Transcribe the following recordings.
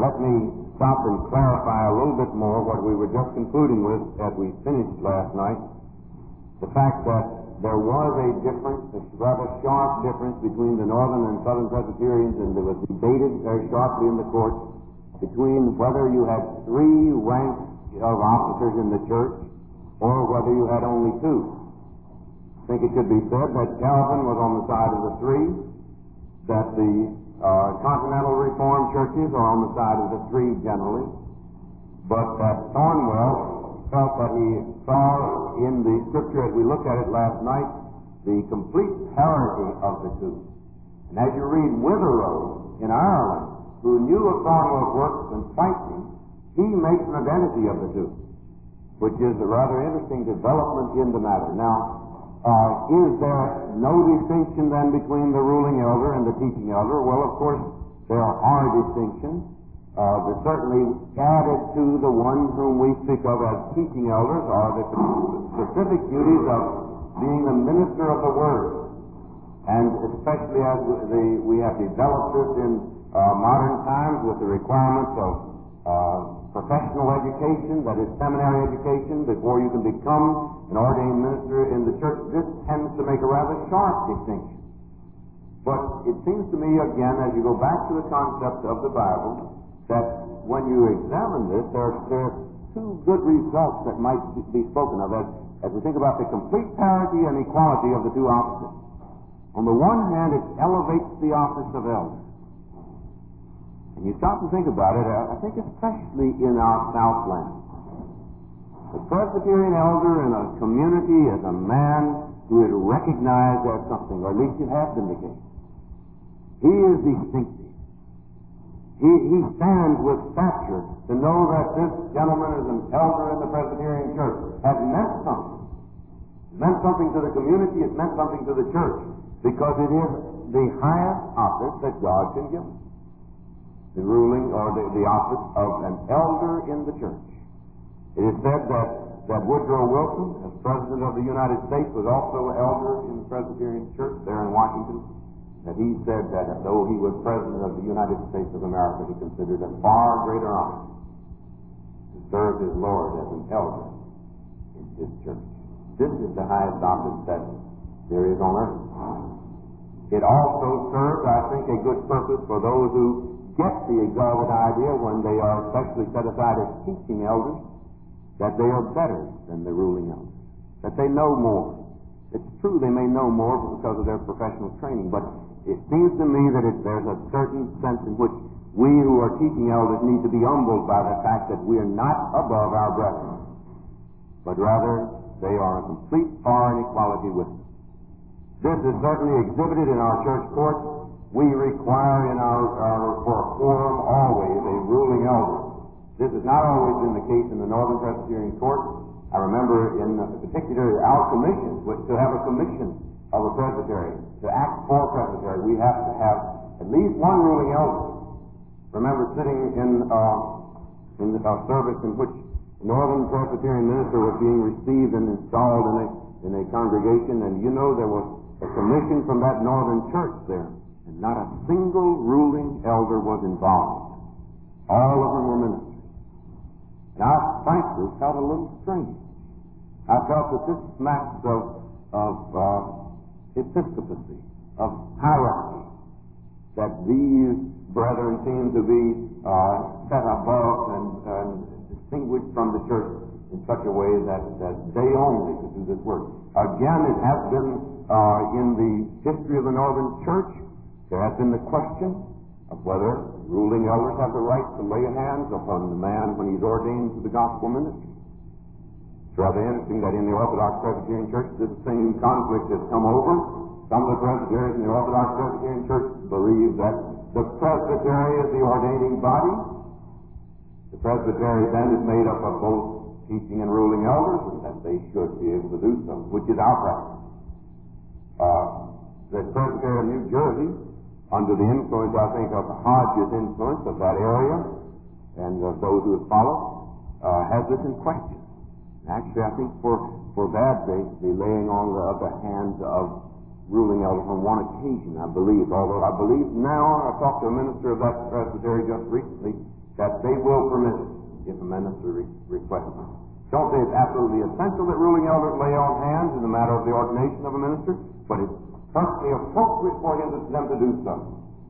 let me stop and clarify a little bit more what we were just concluding with as we finished last night. The fact that there was a difference, a rather sharp difference between the Northern and Southern Presbyterians, and it was debated very sharply in the court between whether you had 3 ranks of officers in the church or whether you had only 2. I think it could be said that Calvin was on the side of the 3, that the Continental Reformed churches are on the side of the 3 generally, but that Thornwell felt that he saw in the Scripture, as we looked at it last night, the complete parity of the 2. And as you read Witherose in Ireland, who knew of Thornwell's works and fighting, he makes an identity of the 2, which is a rather interesting development in the matter. Now, is there no distinction then between the ruling elder and the teaching elder? Well, of course, there are distinctions. But certainly added to the ones whom we speak of as teaching elders are the specific duties of being the minister of the Word. And especially as we have developed this in modern times with the requirements of professional education, that is seminary education, before you can become an ordained minister in the church, this tends to make a rather sharp distinction. But it seems to me, again, as you go back to the concept of the Bible, that when you examine this, there are 2 good results that might be spoken of as we think about the complete parity and equality of the 2 offices. On the one hand, it elevates the office of elder. And you stop and think about it, I think especially in our Southland. The Presbyterian elder in a community is a man who is recognized as something, or at least it has been the case. He is distinctive. He stands with stature to know that this gentleman is an elder in the Presbyterian church. Has meant something. It meant something to the community, it meant something to the church, because it is the highest office that God can give us. The ruling, or the office of an elder in the church. It is said that Woodrow Wilson, as President of the United States, was also an elder in the Presbyterian church there in Washington. That he said that though he was President of the United States of America, he considered a far greater honor to serve his Lord as an elder in his church. This is the highest office that there is on earth. It also serves, I think, a good purpose for those who get the exalted idea when they are especially set aside as teaching elders, that they are better than the ruling elders, that they know more. It's true they may know more because of their professional training, but it seems to me that there's a certain sense in which we who are teaching elders need to be humbled by the fact that we are not above our brethren, but rather they are in complete par and equality with us. This is certainly exhibited in our church court. We require in for a quorum always a ruling elder. This has not always been the case in the Northern Presbyterian Court. I remember in particular our commission, to have a commission of a presbytery, to act for a presbytery, we have to have at least one ruling elder. Remember sitting in a service in which a Northern Presbyterian minister was being received and installed in a congregation, and you know there was a commission from that Northern church there. And not a single ruling elder was involved. All of them were ministers. And I frankly felt a little strange. I felt that this smacks of episcopacy, of hierarchy, that these brethren seem to be set above and distinguished from the church in such a way that they only could do this work. Again, it has been in the history of the Northern Church. There has been the question of whether ruling elders have the right to lay hands upon the man when he's ordained to the gospel ministry. It's rather interesting that in the Orthodox Presbyterian Church, this same conflict has come over. Some of the presbyteries in the Orthodox Presbyterian Church believe that the presbytery is the ordaining body. The presbytery then is made up of both teaching and ruling elders, and that they should be able to do so, which is our practice. The Presbytery of New Jersey, under the influence, I think, of Hodge's influence of that area and of those who have followed, has this in question. Actually, I think for that, the laying on of the hands of ruling elders on one occasion, I believe. Although I believe now, I talked to a minister of that presbytery just recently, that they will permit it if a minister requests it. Don't say it's absolutely essential that ruling elders lay on hands in the matter of the ordination of a minister, but it's perfectly appropriate for them to do so.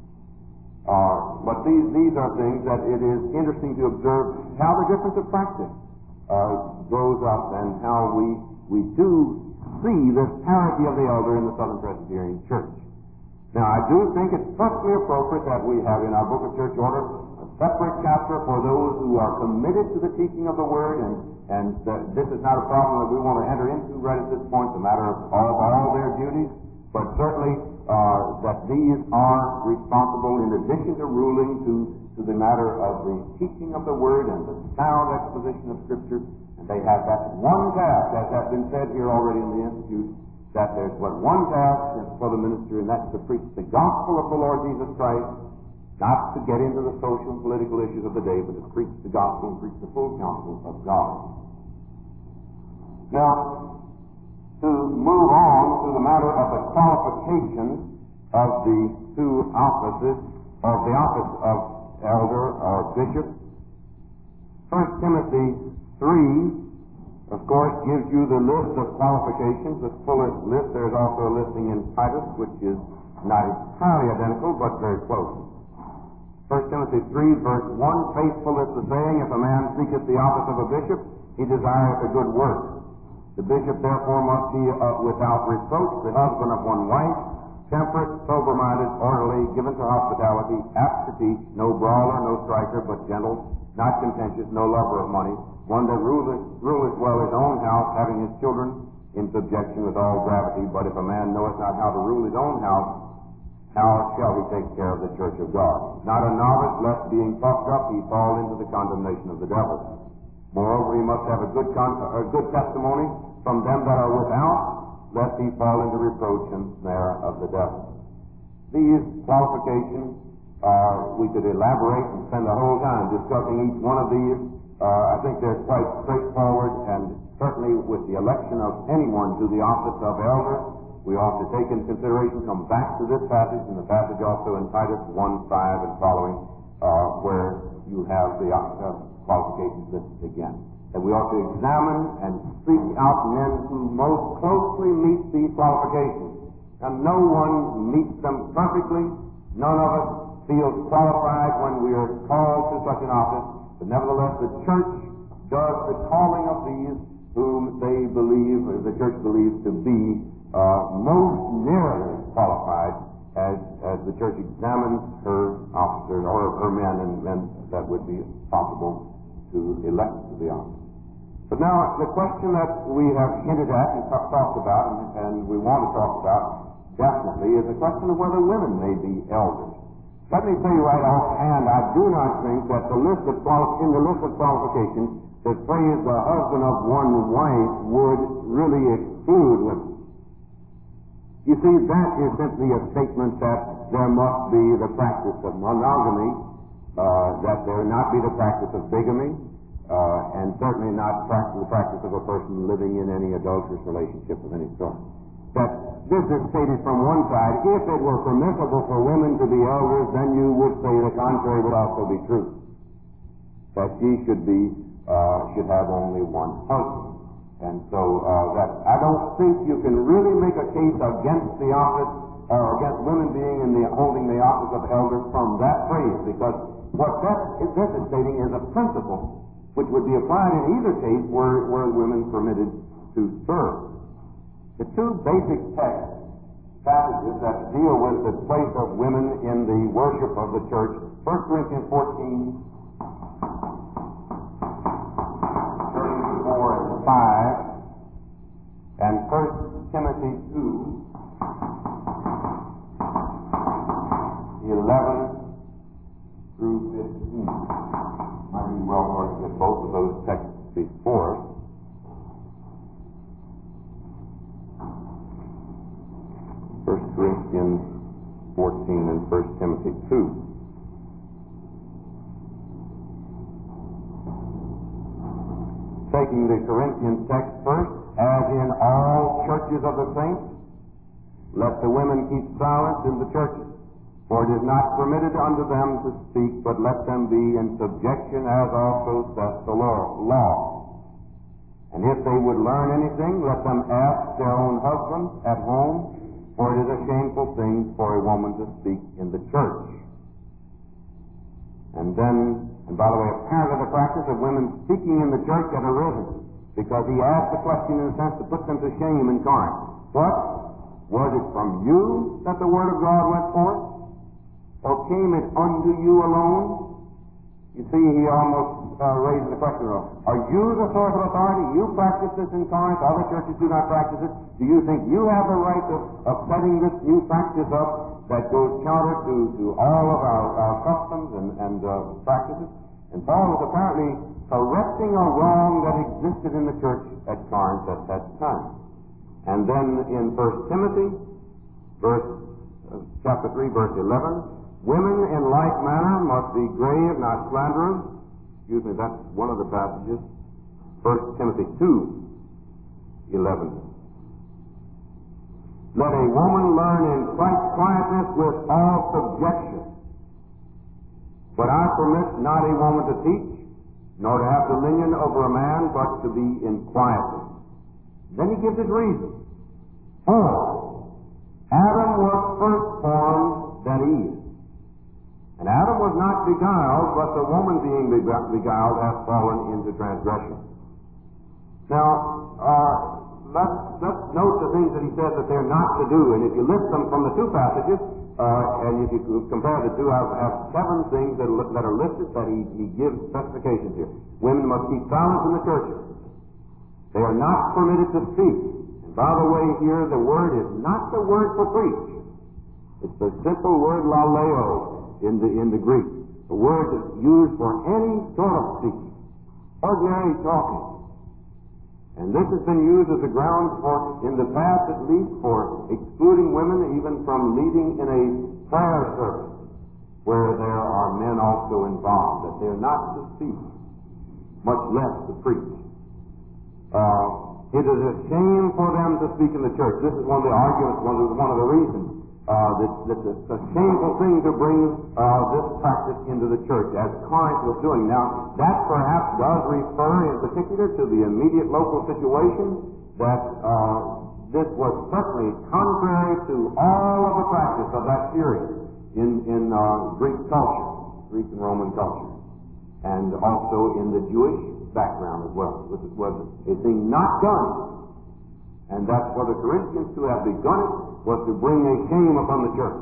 But these are things that it is interesting to observe how the difference of practice goes up and how we do see this parity of the elder in the Southern Presbyterian Church. Now, I do think it's perfectly appropriate that we have in our Book of Church Order a separate chapter for those who are committed to the teaching of the Word, and this is not a problem that we want to enter into right at this point, the matter of all their duties, but certainly that these are responsible in addition to ruling to the matter of the teaching of the Word and the sound exposition of Scripture, and they have that one task, as has been said here already in the Institute, that there's but one task for the minister, and that's to preach the gospel of the Lord Jesus Christ, not to get into the social and political issues of the day, but to preach the gospel and preach the full counsel of God. Now, to move on to the matter of the qualifications of the two offices, of the office of elder or bishop, 1 Timothy 3, of course, gives you the list of qualifications, the fullest list. There's also a listing in Titus, which is not entirely identical, but very close. 1 Timothy 3, verse 1, faithful is the saying, if a man seeketh the office of a bishop, he desireth a good work. The bishop therefore must be without reproach, the husband of one wife, temperate, sober-minded, orderly, given to hospitality, apt to teach, no brawler, no striker, but gentle, not contentious, no lover of money, one that ruleth well his own house, having his children in subjection with all gravity. But if a man knoweth not how to rule his own house, how shall he take care of the church of God? Not a novice, lest being puffed up he fall into the condemnation of the devil. Moreover, he must have a good testimony from them that are without, lest he fall into reproach and snare of the devil. These qualifications, we could elaborate and spend the whole time discussing each one of these. I think they're quite straightforward, and certainly with the election of anyone to the office of elder, we ought to take into consideration, come back to this passage, and the passage also in Titus 1:5 and following, where you have the qualifications listed again. And we ought to examine and seek out men who most closely meet these qualifications. And no one meets them perfectly. None of us feels qualified when we are called to such an office. But nevertheless, the church does the calling of these whom they believe, or the church believes to be most nearly qualified as the church examines her officers or her men and men that would be possible to elect to the office. But now, the question that we have hinted at and talked about, and we want to talk about definitely, is the question of whether women may be elders. Let me say right offhand, I do not think that in the list of qualifications, the phrase the husband of one wife would really exclude women. You see, that is simply a statement that there must be the practice of monogamy, that there not be the practice of bigamy, and certainly not the practice of a person living in any adulterous relationship of any sort. That this is stated from one side. If it were permissible for women to be elders, then you would say the contrary would also be true. That she should have only one husband. And so that I don't think you can really make a case against the office or against women being holding the office of elder from that phrase, because what this is stating is a principle which would be applied in either case were women permitted to serve. The two basic passages that deal with the place of women in the worship of the church, 1 Corinthians 14, 34 and 5, and 1 Timothy 2, 11 through 15. Might be well for us to get both of those texts before us. 1 Corinthians 14 and 1 Timothy 2. Taking the Corinthian text first, as in all churches of the saints, let the women keep silence in the churches, For it is not permitted unto them to speak, but let them be in subjection, as also saith the law. And if they would learn anything, let them ask their own husbands at home, for it is a shameful thing for a woman to speak in the church. And by the way, apparently the practice of women speaking in the church had arisen, because he asked the question in a sense to put them to shame in Corinth. What? Was it from you that the word of God went forth? Or came it unto you alone? You see, he almost raised the question of, are you the source of authority? You practice this in Corinth, other churches do not practice it. Do you think you have the right of setting this new practice up that goes counter to all of our customs and practices? And Paul was apparently correcting a wrong that existed in the church at Corinth at that time. And then in 1 Timothy, chapter 3, verse 11, women in like manner must be grave, not slanderers. Excuse me, that's one of the passages. 1 Timothy 2:11. Let a woman learn in quietness with all subjection. But I permit not a woman to teach, nor to have dominion over a man, but to be in quietness. Then he gives his reason. For Adam was first formed than Eve. And Adam was not beguiled, but the woman being beguiled hath fallen into transgression. Now, let's note the things that he says that they're not to do. And if you list them from the two passages, and if you compare the two, I have 7 things that are listed that he gives specifications here. Women must keep silence in the churches. They are not permitted to speak. And by the way, here the word is not the word for preach. It's the simple word laleo in the Greek. The word is used for any sort of speaking, ordinary talking. And this has been used as a ground for, in the past at least, for excluding women even from leading in a prayer service where there are men also involved, that they're not to speak, much less to preach. It is a shame for them to speak in the church. This is one of the arguments, one of the reasons that it's a shameful thing to bring this practice into the church, as Corinth was doing. Now, that perhaps does refer in particular to the immediate local situation, that this was certainly contrary to all of the practice of that period in Greek culture, Greek and Roman culture, and also in the Jewish background as well. This was a thing not done, and that's what the Corinthians, who have begun it, was to bring a shame upon the church.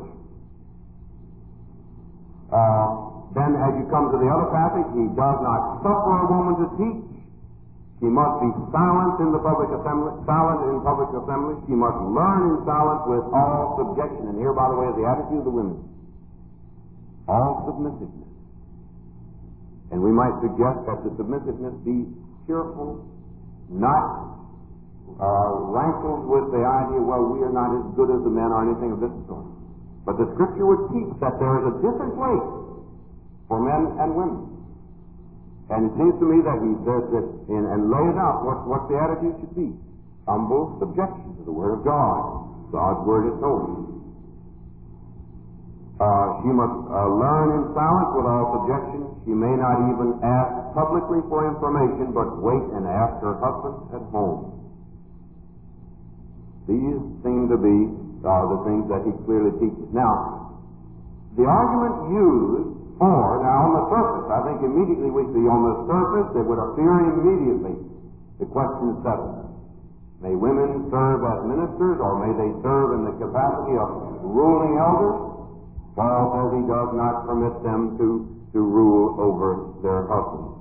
Then as you come to the other passage, he does not suffer a woman to teach. She must be silent in the public assembly, She must learn in silence with all subjection. And here, by the way, is the attitude of the women. All submissiveness. And we might suggest that the submissiveness be cheerful, not rankled with the idea, well, we are not as good as the men or anything of this sort. But the Scripture would teach that there is a different place for men and women. And it seems to me that he says that and lays out what the attitude should be. Humble subjection to the Word of God. God's Word is holy. She must learn in silence with all subjection. She may not even ask publicly for information, but wait and ask her husband at home. These seem to be the things that he clearly teaches. Now, the argument used for, now on the surface, I think immediately we see on the surface, it would appear immediately, the question is settled. May women serve as ministers, or may they serve in the capacity of ruling elders? Paul says he does not permit them to rule over their husbands.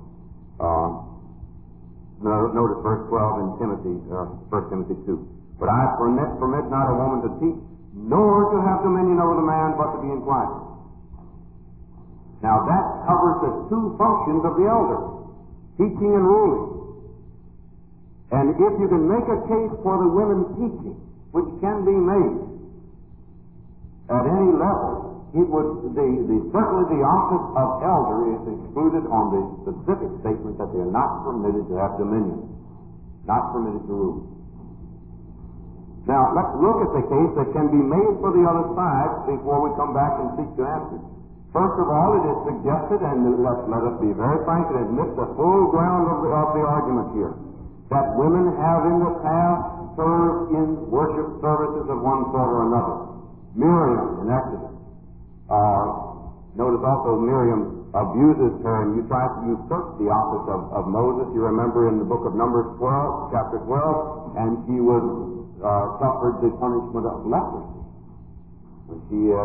Notice verse 12 in 1 Timothy 2. But I permit not a woman to teach, nor to have dominion over the man, but to be in quietness. Now that covers the two functions of the elder, teaching and ruling. And if you can make a case for the women teaching, which can be made at any level, it would certainly the office of elder is excluded on the specific statement that they are not permitted to have dominion, not permitted to rule. Now, let's look at the case that can be made for the other side before we come back and seek to answer. First of all, it is suggested, and let us be very frank and admit the full ground of the argument here, that women have in the past served in worship services of one sort or another. Miriam in Exodus. Notice also Miriam abuses her and you try to usurp the office of Moses. You remember in the book of Numbers 12, chapter 12, and she was suffered the punishment of leprosy. When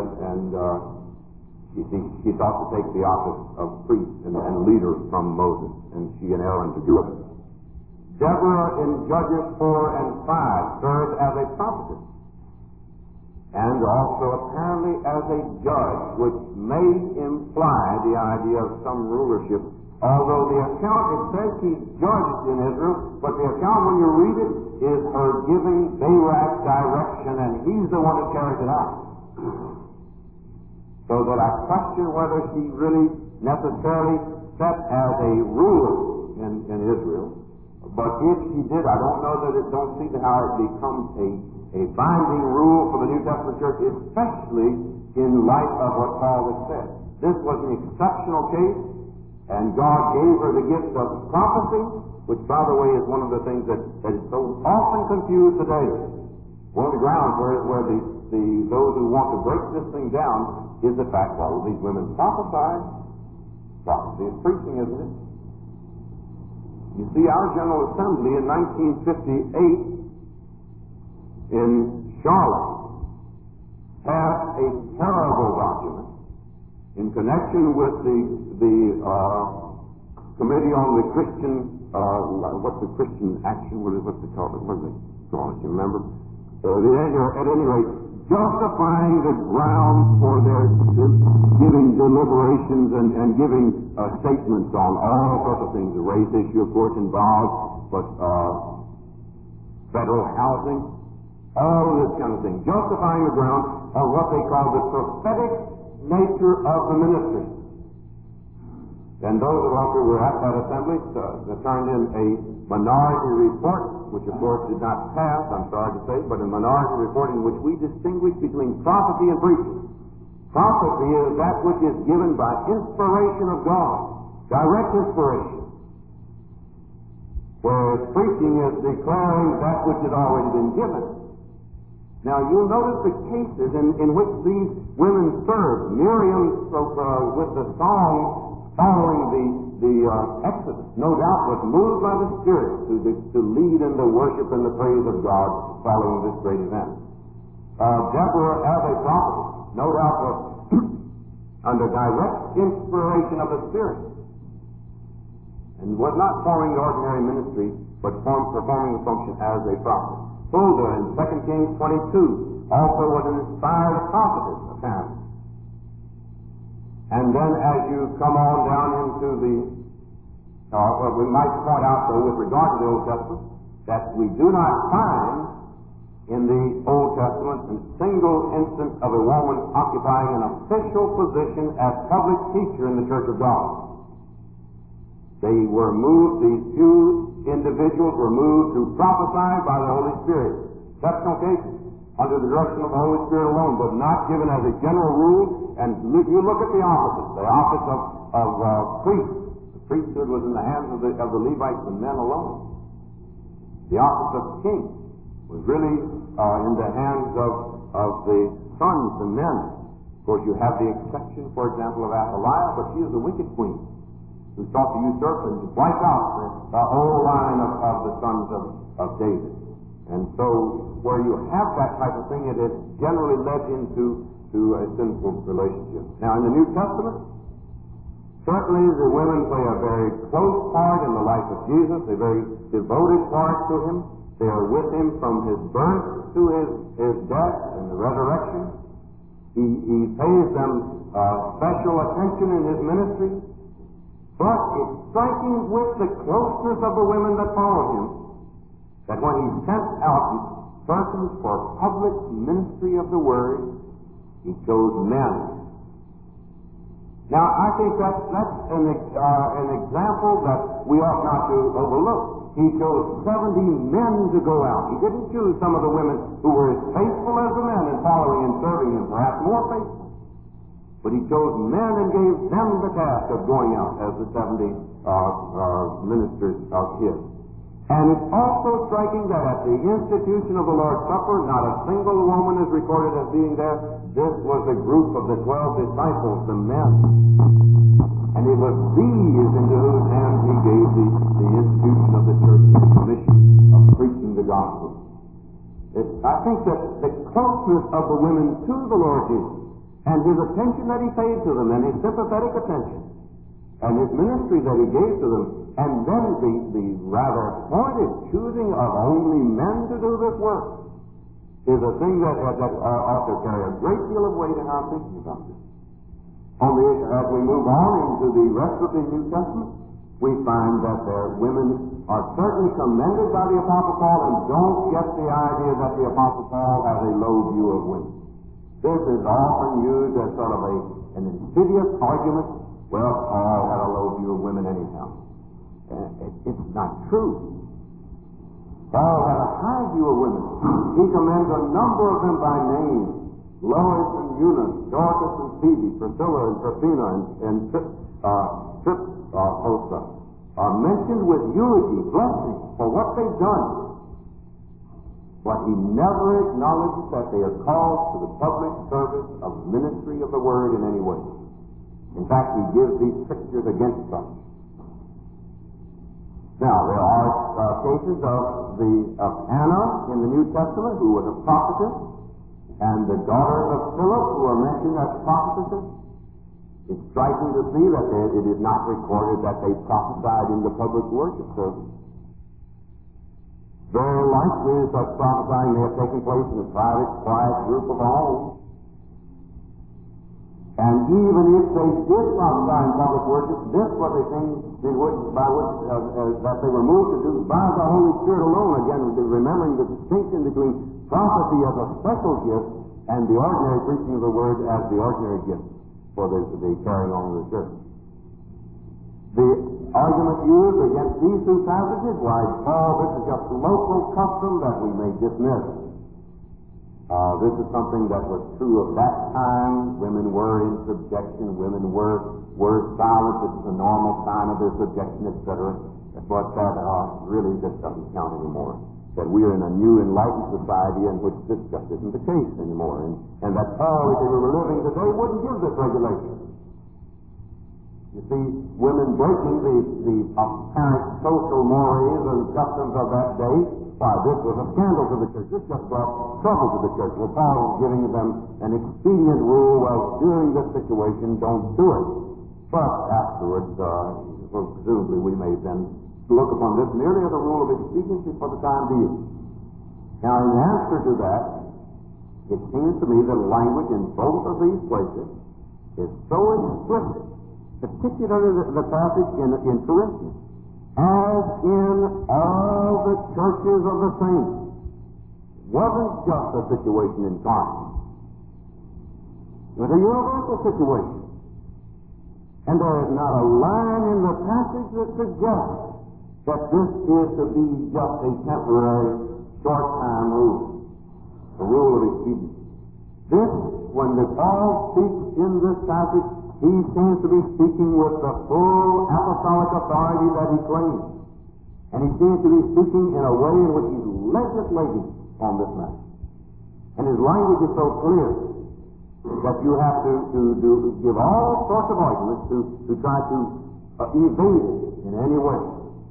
she thought to take the office of priest and leader from Moses, and she and Aaron to do it. Deborah in Judges 4 and 5 served as a prophetess, and also apparently as a judge, which may imply the idea of some rulership. Although the account, it says she judged in Israel, but the account when you read it is her giving Barak direction, and he's the one that carries it out. So that I question whether she really necessarily set as a ruler in Israel. But if she did, I don't know that don't see how it becomes a binding rule for the New Testament church, especially in light of what Paul has said. This was an exceptional case, and God gave her the gift of prophecy, which, by the way, is one of the things that is so often confused today. One of the grounds where those who want to break this thing down is the fact that these women prophesied. Prophecy is preaching, isn't it? You see, our General Assembly in 1958 in Charlotte passed a terrible document in connection with the Committee on the Christian, what's the Christian Action? What's it called? What is it called? You remember? At any rate, justifying the ground for their giving deliberations and giving statements on all sorts of things. The race issue, of course, involved, but federal housing, all of this kind of thing. Justifying the ground of what they call the prophetic nature of the ministry. And those of us who were at that assembly turned in a minority report, which of course did not pass, I'm sorry to say, but a minority report in which we distinguish between prophecy and preaching. Prophecy is that which is given by inspiration of God, direct inspiration. Whereas preaching is declaring that which has already been given. Now you'll notice the cases in which these women served. Miriam with the song following the Exodus, no doubt was moved by the Spirit to lead in the worship and the praise of God following this great event. Deborah as a prophet, no doubt was under direct inspiration of the Spirit, and was not performing the ordinary ministry, but performing the function as a prophet. Huldah in 2 Kings 22 also was an inspired prophetess, apparently. And then as you come on down into we might point out, though, with regard to the Old Testament, that we do not find in the Old Testament a single instance of a woman occupying an official position as public teacher in the Church of God. They were moved, these few individuals were moved to prophesy by the Holy Spirit. Exceptional cases, under the direction of the Holy Spirit alone, but not given as a general rule. And you look at the offices, the office of priest. The priesthood was in the hands of the Levites and men alone. The office of king was really in the hands of the sons and men. Of course, you have the exception, for example, of Athaliah, but she is the wicked queen who sought to usurp and to wipe out the whole line of the sons of David. And so, where you have that type of thing, it is generally led into a sinful relationship. Now, in the New Testament, certainly the women play a very close part in the life of Jesus, a very devoted part to him. They are with him from his birth to his death and the resurrection. He pays them special attention in his ministry. But it's striking with the closeness of the women that followed him that when he sent out persons for public ministry of the Word, he chose men. Now, I think that's an example that we ought not to overlook. He chose 70 men to go out. He didn't choose some of the women who were as faithful as the men in following and serving him, perhaps more faithful. But he chose men and gave them the task of going out as the 70 ministers of his. And it's also striking that at the institution of the Lord's Supper, not a single woman is recorded as being there. This was a group of the 12 disciples, the men. And it was these into whose hands he gave the institution of the church, the mission of preaching the gospel. I think that the closeness of the women to the Lord Jesus, and his attention that he paid to them, and his sympathetic attention, and his ministry that he gave to them, and then the rather pointed choosing of only men to do this work, is a thing that ought to carry a great deal of weight in our thinking about this. Only as we move on into the rest of the New Testament, we find that their women are certainly commended by the Apostle Paul, and don't get the idea that the Apostle Paul has a low view of women. This is often used as sort of an insidious argument. Well, Paul had a low view of women anyhow. It's not true. Paul had a high view of women. He commends a number of them by name: Lois and Eunice, Dorcas and Phoebe, Priscilla and Tryphena, and Tryphosa are mentioned with eulogy, blessing for what they've done. But he never acknowledges that they are called to the public service of ministry of the Word in any way. In fact, he gives these pictures against them. Now, there are cases of Anna in the New Testament, who was a prophetess, and the daughters of Philip, who are mentioned as prophetesses. It's striking to see that it is not recorded that they prophesied in the public worship service. Very likely such prophesying may have taken place in a private, quiet group of homes. And even if they did prophesy in public worship, this was a thing that they were moved to do by the Holy Spirit alone. Again, remembering the distinction between prophecy as a special gift and the ordinary preaching of the Word as the ordinary gift for the carrying on of the church. The argument used against these two passages, why, this is just local custom that we may dismiss. This is something that was true of that time. Women were in subjection. Women were silent. This is a normal sign of their subjection, etc. But that really just doesn't count anymore. That we are in a new enlightened society in which this just isn't the case anymore. And that Paul, if he were living today, wouldn't give this regulation. You see, women breaking the apparent social mores and customs of that day, why, this was a scandal to the church. This just brought trouble to the church. Well, Paul was giving them an expedient rule. Well, during this situation, don't do it. But afterwards, presumably we may then look upon this merely as a rule of expediency for the time being. Now, in answer to that, it seems to me that language in both of these places is so explicit, particularly the passage in Corinthians, as in all the churches of the saints. It wasn't just a situation in Corinth. It was a universal situation. And there is not a line in the passage that suggests that this is to be just a temporary, short-time rule, a rule of expediency. This, when Paul speaks in this passage, he seems to be speaking with the full apostolic authority that he claims. And he seems to be speaking in a way in which he's legislating on this matter. And his language is so clear that you have to give all sorts of arguments to try to evade it in any way.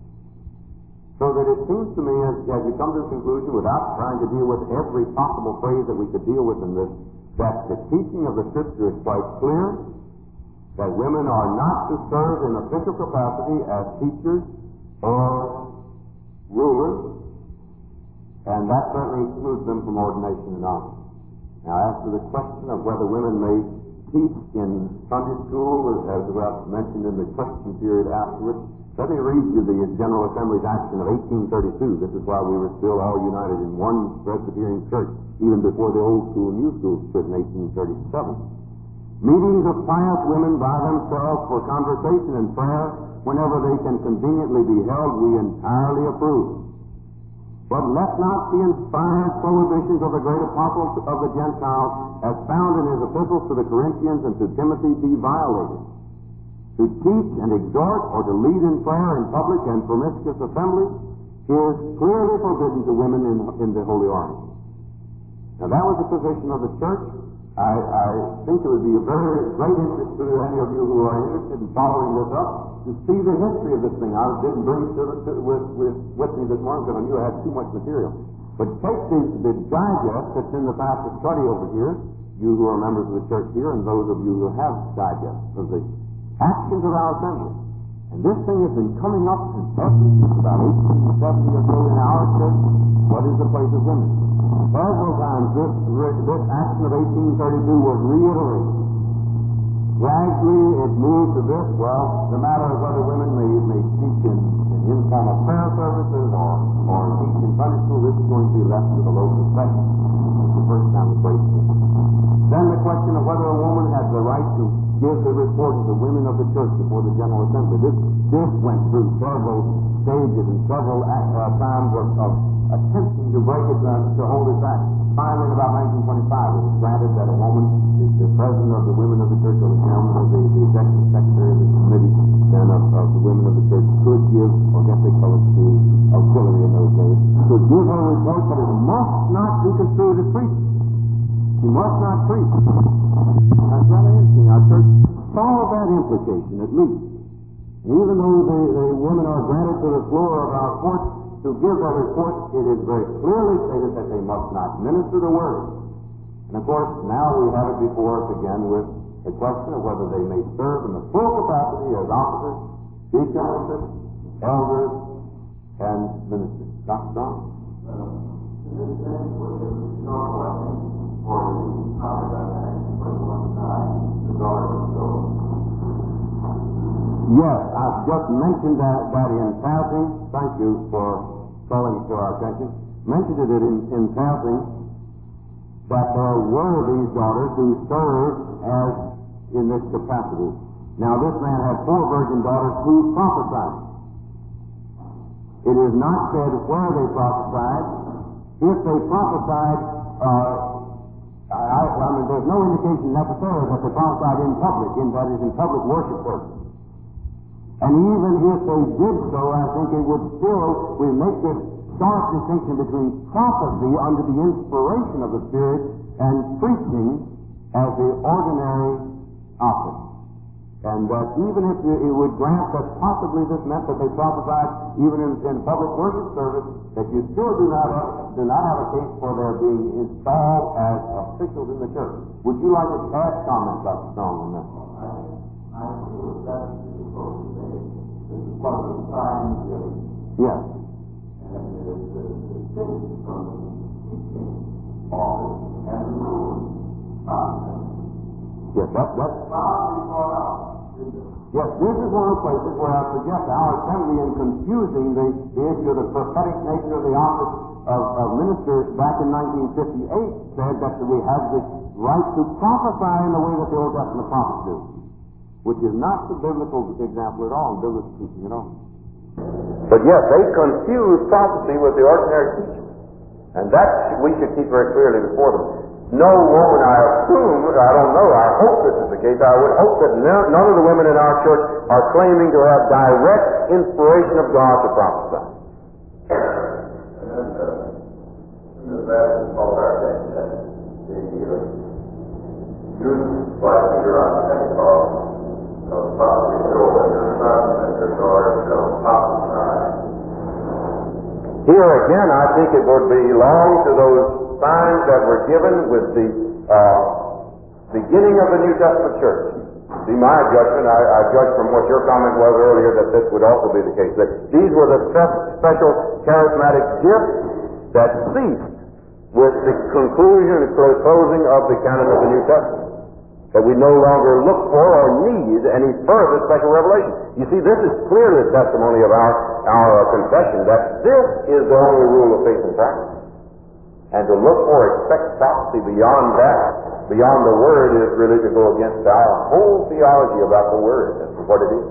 So that it seems to me, as you come to the conclusion, without trying to deal with every possible phrase that we could deal with in this, that the teaching of the Scripture is quite clear, that women are not to serve in official capacity as teachers or rulers, and that certainly excludes them from ordination and honor. Now, as to the question of whether women may teach in Sunday school, as was mentioned in the question period afterwards, let me read you the General Assembly's action of 1832. This is why we were still all united in one Presbyterian church, even before the old school and new school split in 1837. Meetings of pious women by themselves for conversation and prayer, whenever they can conveniently be held, we entirely approve. But let not the inspired prohibitions of the great apostle of the Gentiles, as found in his epistles to the Corinthians and to Timothy, be violated. To teach and exhort or to lead in prayer in public and promiscuous assemblies is clearly forbidden to women in the holy ordinance. Now that was the position of the church. I think it would be a very great interest to any of you who are interested in following this up to see the history of this thing. I didn't bring it with me this morning because I knew I had too much material. But take the digest that's in the pastor's study over here, you who are members of the church here, and those of you who have digests of the actions of our assembly. And this thing has been coming up since about 1870 or so in our church. What is the place of women? Several times this action of 1832 was reiterated. Gradually it moved to this, well, the matter of whether women may teach in informal prayer services or teach in Sunday school, this is going to be left to the local session. That's the first time it's raised. Then the question of whether a woman has the right to give the report of the women of the church before the General Assembly. This went through several stages and several times of attempting to break it, to hold it back. Finally, in about 1925, it was granted that a woman, the president of the women of the church, or the chairman of the executive secretary of the committee, then of the women of the church, could give, or guess they call it the auxiliary in those days, could give her report, but it must not be construed as preaching. She must not preach. That's rather interesting. Our church saw that implication, at least. And even though the women are granted to the floor of our court to give their report, it is very clearly stated that they must not minister the word. And of course, now we have it before us again with the question of whether they may serve in the full capacity as officers, deacons, elders, and ministers. Dr. Strong? Yes, I've just mentioned that in passing. Thank you for calling it to our attention. Mentioned it in passing that there were these daughters who served as in this capacity. Now, this man had 4 virgin daughters who prophesied. It is not said where they prophesied. If they prophesied, there's no indication necessarily that they prophesied in public, that is, in public worship service. And even if they did so, I think it would still, we make this stark distinction between prophecy under the inspiration of the Spirit and preaching as the ordinary office. And that even if it would grant that possibly this meant that they prophesied even in public worship service, that you still do not have a case for their being installed as officials in the church. Would you like to add comments, Dr. Strong, on that? I agree with that. This is one of the signs of yes. And the distinction from the teaching office and the rules concept. Yes, that's yes, this is one of the places where I suggest our assembly in confusing the issue of the prophetic nature of the office of ministers back in 1958 said that we have the right to prophesy in the way that the Old Testament prophets do, which is not the biblical example at all, biblical teaching at all. But yes, they confuse prophecy with the ordinary teaching. And that we should keep very clearly before them. No woman, I assume, I don't know, I hope this is the case, I would hope that none of the women in our church are claiming to have direct inspiration of God to prophesy. That is all our thing, that the youth, like you're on Pentecost, prophecy showed that their sons and their daughters shall prophesy. Here again, I think it would belong to those signs that were given with the beginning of the New Testament church. See, my judgment, I judge from what your comment was earlier that this would also be the case, that these were the special charismatic gifts that ceased with the conclusion and closing of the canon of the New Testament. That we no longer look for or need any further special revelation. You see, this is clearly a testimony of our confession that this is the only rule of faith and practice. And to look or expect prophecy beyond that beyond the Word is really to go against our whole theology about the Word and what it is.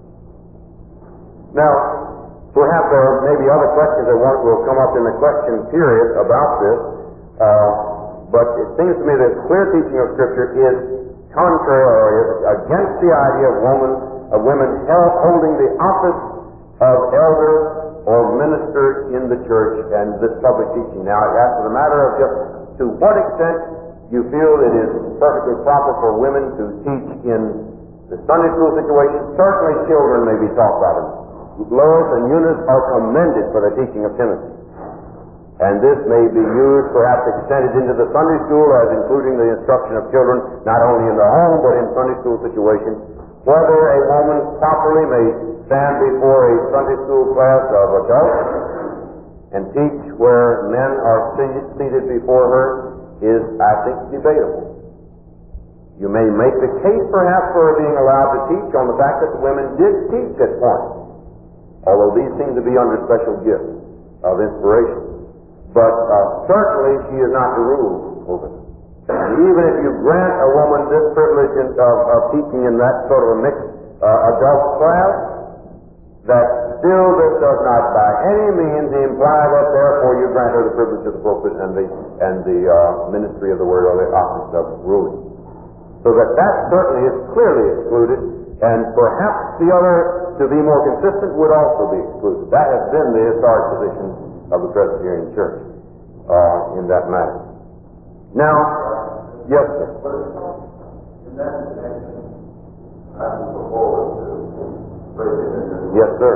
Now, perhaps there may be other questions that will come up in the question period about this, but it seems to me that clear teaching of Scripture is contrary or is against the idea of women holding the office of elder or minister in the church and this public teaching. Now, as to the matter of just to what extent you feel it is perfectly proper for women to teach in the Sunday school situation, certainly children may be taught by them. Lois and Eunice are commended for the teaching of Timothy. And this may be used, perhaps extended into the Sunday school as including the instruction of children, not only in the home, but in Sunday school situations. Whether a woman properly may stand before a Sunday school class of adults and teach where men are seated before her is, I think, debatable. You may make the case, perhaps, for her being allowed to teach on the fact that the women did teach at points, although these seem to be under special gifts of inspiration. But certainly she is not the rule over them. And even if you grant a woman this privilege of teaching in that sort of a mixed adult class, that still this does not by any means imply that therefore you grant her the privilege of the pulpit and the ministry of the word or the office of ruling. So that certainly is clearly excluded, and perhaps the other, to be more consistent, would also be excluded. That has been the historic position of the Presbyterian Church in that matter. Now, yes, sir. In that connection, I would go forward to raising it. Yes, sir.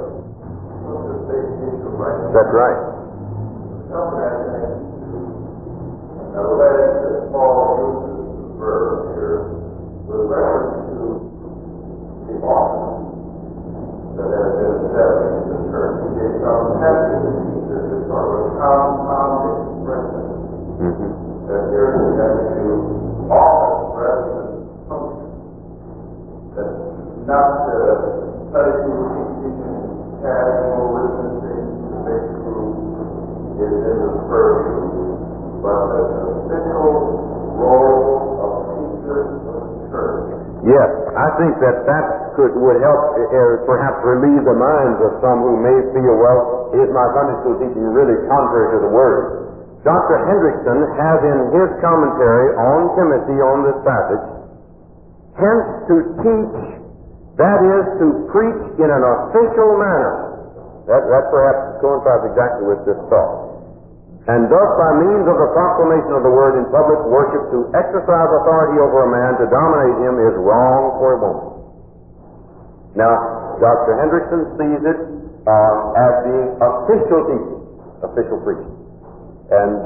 That's right. Now, the way that Paul uses the verb here with reference to the office that has been established in the church, he gave some passages that is sort of a compound expression. That here we have to office rather than function. That's not study teaching, casual witnessing, the big group is in the purview, but the official role of teachers of the church. Yes, I think that would help perhaps relieve the minds of some who may feel, well, is my Sunday school teaching really contrary to the Word? Dr. Hendrickson has in his commentary on Timothy on this passage, hence to teach, that is to preach in an official manner. That perhaps coincides exactly with this thought. And thus by means of the proclamation of the word in public worship to exercise authority over a man to dominate him is wrong for a woman. Now, Dr. Hendrickson sees it as being official teaching, official preaching. And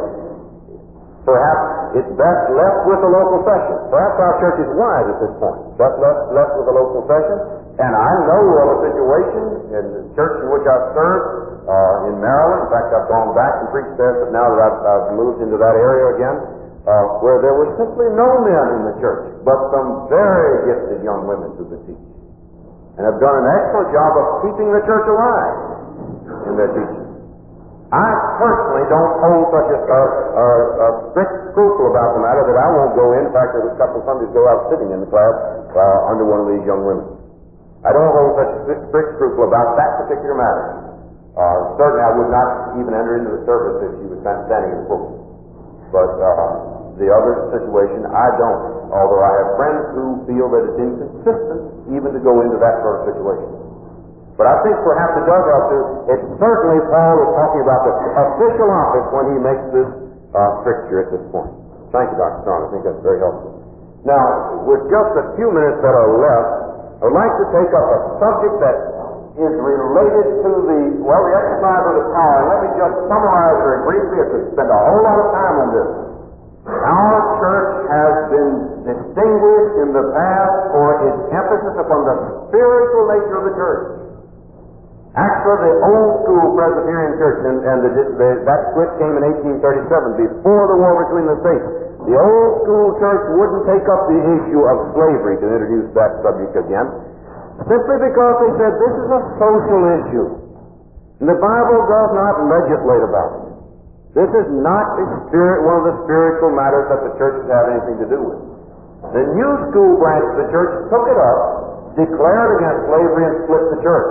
perhaps it's best left with the local session. Perhaps our church is wise at this point. Best left with the local session. And I know of a situation in the church in which I've served in Maryland. In fact, I've gone back and preached there, but now that I've moved into that area again, where there were simply no men in the church, but some very gifted young women who could teach. And have done an excellent job of keeping the church alive in their teaching. I personally don't hold such a strict scruple about the matter that I won't go in. In fact, there was a couple of Sundays ago I was sitting in the class under one of these young women. I don't hold such a strict scruple about that particular matter. Certainly I would not even enter into the service if she was standing in the pulpit. But the other situation, I don't. Although I have friends who feel that it's inconsistent even to go into that sort of situation. But I think perhaps it does help to, it's certainly Paul is talking about the official office when he makes this stricture at this point. Thank you, Dr. Strong. I think that's very helpful. Now, with just a few minutes that are left, I would like to take up a subject that is related to the exercise of the power. And let me just summarize very briefly. I could spend a whole lot of time on this. Our church has been distinguished in the past for its emphasis upon the spiritual nature of the church. Actually, the old school Presbyterian church, and that split came in 1837, before the war between the states. The old school church wouldn't take up the issue of slavery, to introduce that subject again, simply because they said this is a social issue. And the Bible does not legislate about it. This is not one of the spiritual matters that the church has had anything to do with. The new school branch of the church took it up, declared against slavery, and split the church.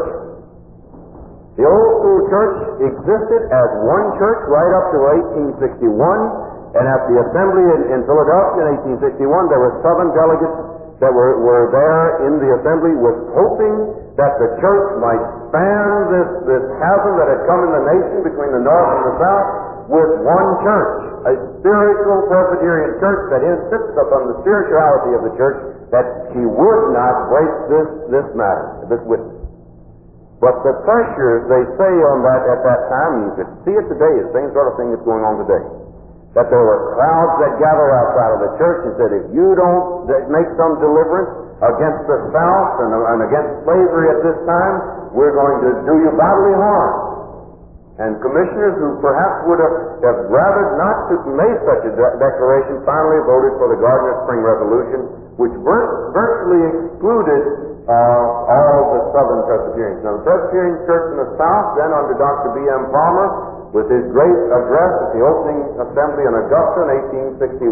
The old school church existed as one church right up to 1861, and at the assembly in Philadelphia in 1861, there were Southern delegates that were there in the assembly with hoping that the church might span this chasm that had come in the nation between the North and the South with one church, a spiritual Presbyterian church that insists upon the spirituality of the church, that she would not break this matter, this witness. But the pressures they say on that at that time, and you could see it today, the same sort of thing that's going on today, that there were crowds that gather outside of the church and said, if you don't make some deliverance against the South and against slavery at this time, we're going to do you bodily harm. And commissioners who perhaps would have rather not to make such a declaration finally voted for the Gardner Spring Resolution, which virtually excluded all the Southern Presbyterians. Now, the Presbyterian Church in the South, then under Dr. B.M. Palmer, with his great address at the opening assembly in Augusta in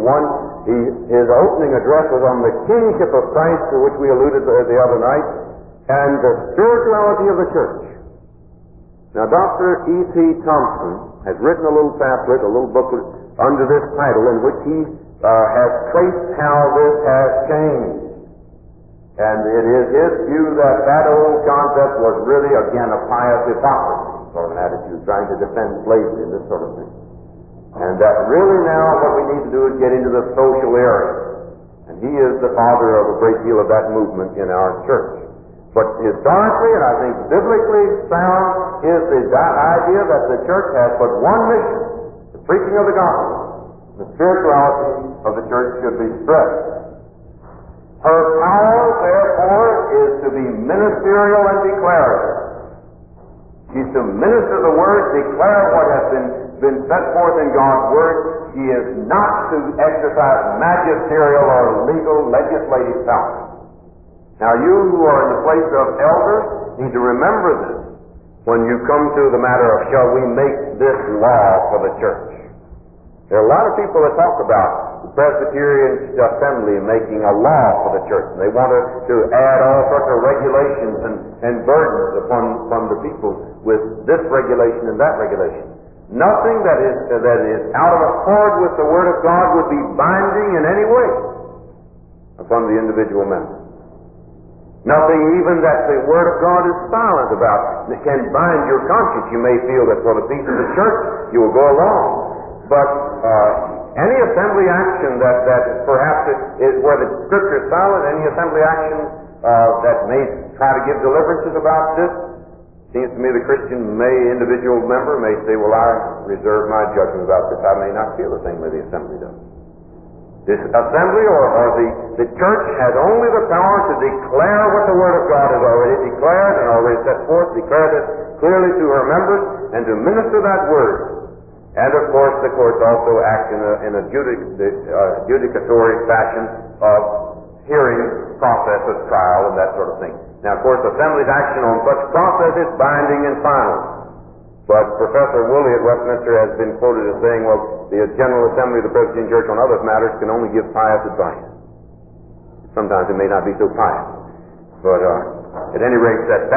1861, his opening address was on the kingship of Christ, to which we alluded the other night, and the spirituality of the church. Now, Dr. E.T. Thompson has written a little pamphlet, a little booklet, under this title, in which he has traced how this has changed. And it is his view that old concept was really, again, a pious hypocrisy, sort of an attitude, trying to defend slavery and this sort of thing. And that really now what we need to do is get into the social area. And he is the father of a great deal of that movement in our church. But historically, and I think biblically sound, is the idea that the church has but one mission, the preaching of the gospel. The spirituality of the church should be stressed. Her power, therefore, is to be ministerial and declarative. She's to minister the word, declare what has been set forth in God's word. She is not to exercise magisterial or legal legislative power. Now, you who are in the place of elders need to remember this when you come to the matter of, shall we make this law for the church? There are a lot of people that talk about the Presbyterian Assembly making a law for the church. They want to add all sorts of regulations and burdens upon the people with this regulation and that regulation. Nothing that is out of accord with the Word of God would be binding in any way upon the individual member. Nothing even that the Word of God is silent about that can bind your conscience. You may feel that for the peace of the church you will go along. But any assembly action that perhaps is where the Scripture is silent, any assembly action that may try to give deliverances about this, seems to me the individual member may say, well, I reserve my judgment about this. I may not feel the same way the assembly does. This assembly or the church has only the power to declare what the Word of God has already declared and already set forth, declared it clearly to her members, and to minister that Word. And of course, the courts also act in a judicatory fashion of hearing process of trial and that sort of thing. Now, of course, Assembly's action on such process is binding and final. But Professor Woolley at Westminster has been quoted as saying, well, the General Assembly of the Presbyterian Church on other matters can only give pious advice. Sometimes it may not be so pious. But at any rate,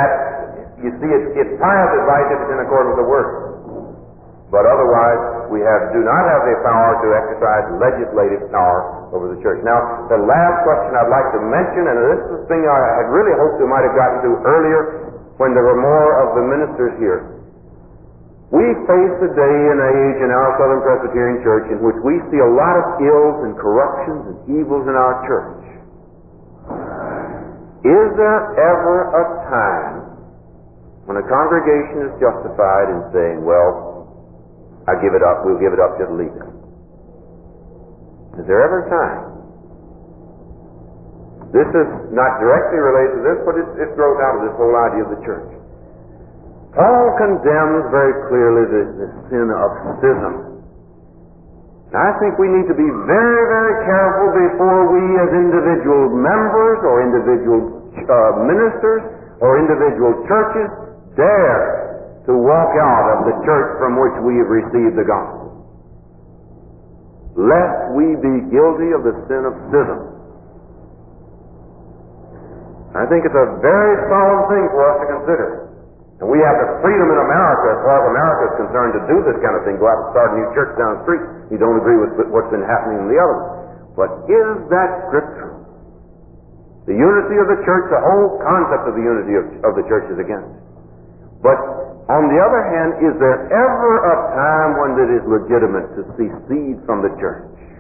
you see, it's pious advice if it's in accord with the Word. But otherwise, we do not have the power to exercise legislative power over the church. Now, the last question I'd like to mention, and this is the thing I had really hoped we might have gotten to earlier when there were more of the ministers here. We face a day and age in our Southern Presbyterian Church in which we see a lot of ills and corruptions and evils in our church. Is there ever a time when a congregation is justified in saying, well, we'll give it up to the leader? Is there ever a time? This is not directly related to this, but it grows out of this whole idea of the church. Paul condemns very clearly the sin of schism. And I think we need to be very, very careful before we as individual members or individual ministers or individual churches dare to walk out of the church from which we have received the gospel. lest we be guilty of the sin of schism. I think it's a very solemn thing for us to consider. And we have the freedom in America, as far as America is concerned, to do this kind of thing. Go out and start a new church down the street. You don't agree with what's been happening in the other one. But is that scriptural? The unity of the church, the whole concept of the unity of the church is against it. But on the other hand, is there ever a time when it is legitimate to secede from the church?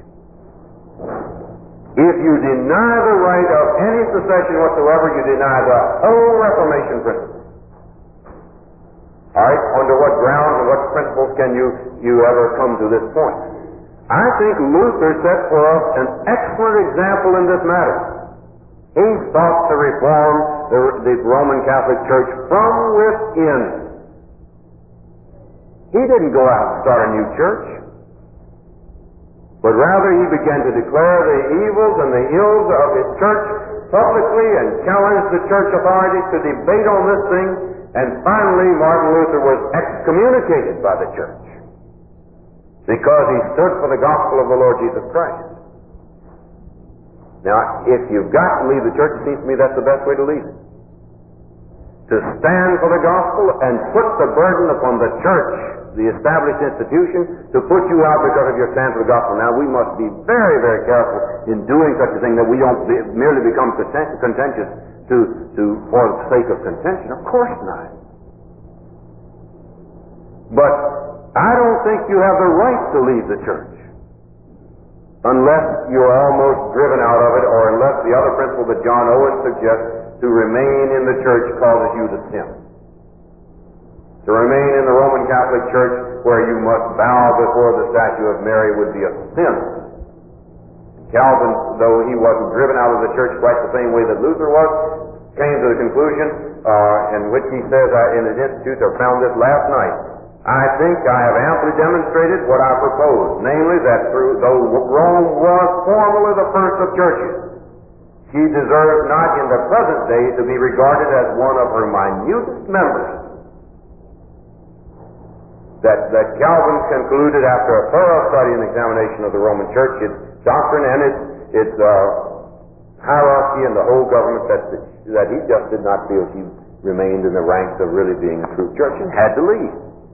If you deny the right of any secession whatsoever, you deny the whole Reformation principle. All right, under what grounds and what principles can you ever come to this point? I think Luther set for us an excellent example in this matter. He sought to reform the Roman Catholic Church from within. He didn't go out and start a new church, but rather he began to declare the evils and the ills of his church publicly and challenged the church authorities to debate on this thing, and finally Martin Luther was excommunicated by the church because he stood for the gospel of the Lord Jesus Christ. Now, if you've got to leave the church, it seems to me that's the best way to leave it. To stand for the gospel and put the burden upon the church, the established institution, to put you out because of your stand for the gospel. Now, we must be very, very careful in doing such a thing that we don't merely become contentious for the sake of contention. Of course not. But I don't think you have the right to leave the church unless you are almost driven out of it, or unless the other principle that John Owen suggests, to remain in the church, causes you to sin. To remain in the Roman Catholic Church where you must bow before the statue of Mary would be a sin. Calvin, though he wasn't driven out of the church quite the same way that Luther was, came to the conclusion, in which he says, in his Institute, I found this last night, I think I have amply demonstrated what I proposed, namely that though Rome was formally the first of churches, she deserves not in the present day to be regarded as one of her minutest members. That Calvin concluded after a thorough study and examination of the Roman Church, its doctrine and its hierarchy and the whole government, that he just did not feel she remained in the ranks of really being a true church and had to leave.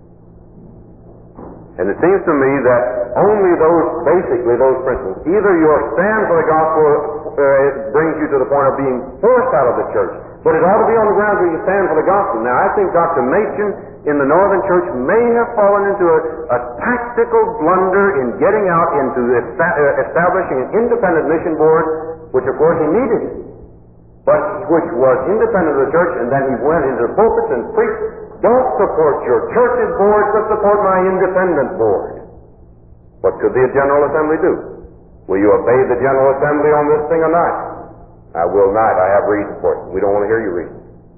And it seems to me that only those principles, either your stand for the gospel brings you to the point of being forced out of the church, but it ought to be on the grounds where you stand for the gospel. Now, I think Dr. Machen in the Northern Church may have fallen into a tactical blunder in getting out into establishing an independent mission board, which of course he needed, but which was independent of the church, and then he went into the pulpits and preached, don't support your church's board, but support my independent board. What could the General Assembly do? Will you obey the General Assembly on this thing or not? I will not. I have reason for it. We don't want to hear your reason.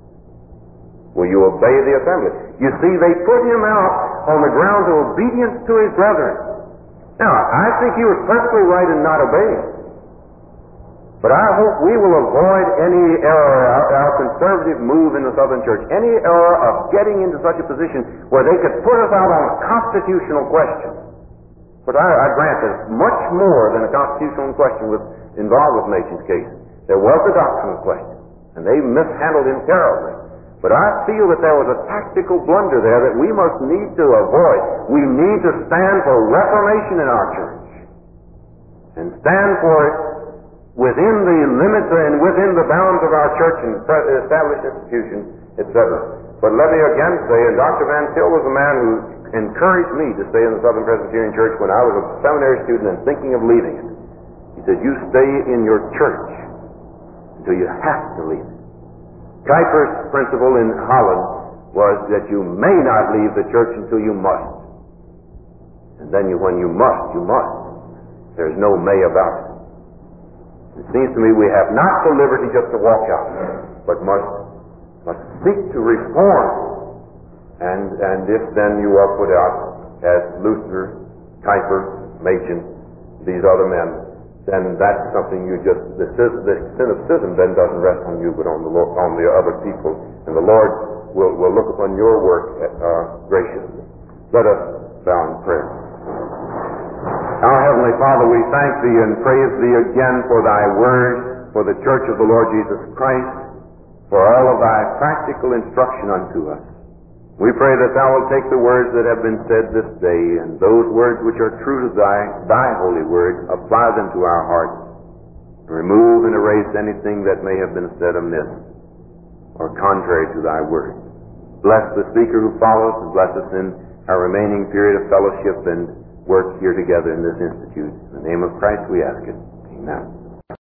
Will you obey the Assembly? You see, they put him out on the grounds of obedience to his brethren. Now, I think he was perfectly right in not obeying. But I hope we will avoid any error, our conservative move in the Southern Church, any error of getting into such a position where they could put us out on a constitutional question. But I grant there's much more than a constitutional question involved with Machen's case. There was a doctrinal question, and they mishandled him terribly. But I feel that there was a tactical blunder there that we must need to avoid. We need to stand for reformation in our church, and stand for it within the limits and within the bounds of our church and established institutions, etc. But let me again say, and Dr. Van Til was a man who encouraged me to stay in the Southern Presbyterian Church when I was a seminary student and thinking of leaving it. He said, you stay in your church until you have to leave it. Kuyper's principle in Holland was that you may not leave the church until you must. And then when you must, you must. There's no may about it. It seems to me we have not the liberty just to walk out, but must seek to reform. And if then you are put out as Luther, Kuyper, Machen, these other men, then that's something the sin of schism then doesn't rest on you, but on the other people, and the Lord will look upon your work graciously. Let us bow in prayer. Our Heavenly Father, we thank Thee and praise Thee again for Thy Word, for the Church of the Lord Jesus Christ, for all of Thy practical instruction unto us. We pray that Thou wilt take the words that have been said this day, and those words which are true to Thy holy word, apply them to our hearts, and remove and erase anything that may have been said amiss or contrary to Thy word. Bless the speaker who follows, and bless us in our remaining period of fellowship and work here together in this institute. In the name of Christ we ask it. Amen.